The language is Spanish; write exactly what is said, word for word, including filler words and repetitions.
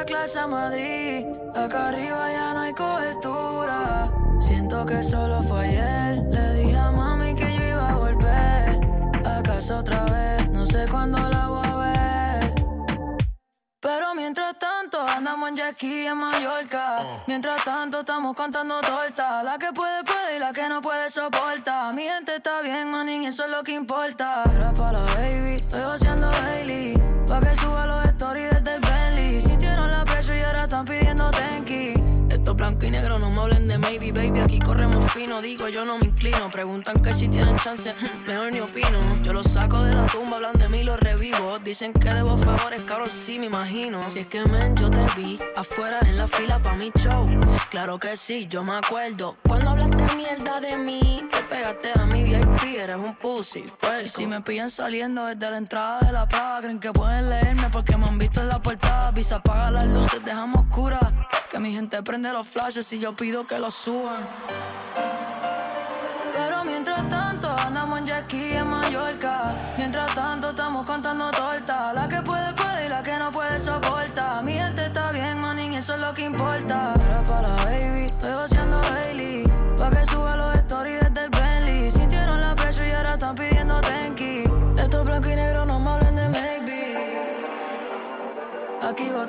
primera clase a Madrid. Acá arriba ya no hay cobertura. Siento que solo fue ayer. Le dije a mami que yo iba a volver a casa otra vez. No sé cuándo la voy a ver. Pero mientras tanto andamos en jet ski en Mallorca. uh. Mientras tanto estamos contando tortas. La que puede puede y la que no puede soporta. Mi gente está bien, manín, eso es lo que importa. Era pa' la baby, estoy haciendo Hailey, pa' que suba los stories desde el Bentley. Sintieron la presión y ahora están pidiendo tenki. Esto blanco y negro, no me hablen de maybe, baby. Aquí corremos fino, digo, yo no me inclino. Preguntan que si tienen chance, mejor ni opino. Yo los saco de la tumba, hablan de mí, los revivo. Dicen que debo favores, cabrón, sí me imagino. Si es que, men, yo te vi afuera en la fila pa' mi show. Claro que sí, yo me acuerdo. Cuando hablaste mierda de mí, te pegaste a mi V I P, eres un pussy, pues. Y si me pillan saliendo desde la entrada de la plaza, creen que pueden leerme porque me han visto en la portada. Visa, apaga las luces, dejamos oscuras. Que mi gente prende los flashes y yo pido que los suban. Pero mientras tanto andamos en jet ski en Mallorca. Mientras tanto estamos contando tortas. La que puede puede y la que no puede soporta. Mi gente está bien, manín, eso es lo que importa. Era pa' la baby, estoy haciendo Hailey, pa' que suba los stories desde el Bentley. Sintieron la presión y ahora están pidiendo tenki. Esto blanco y negro, no me hablen de maybe. Aquí va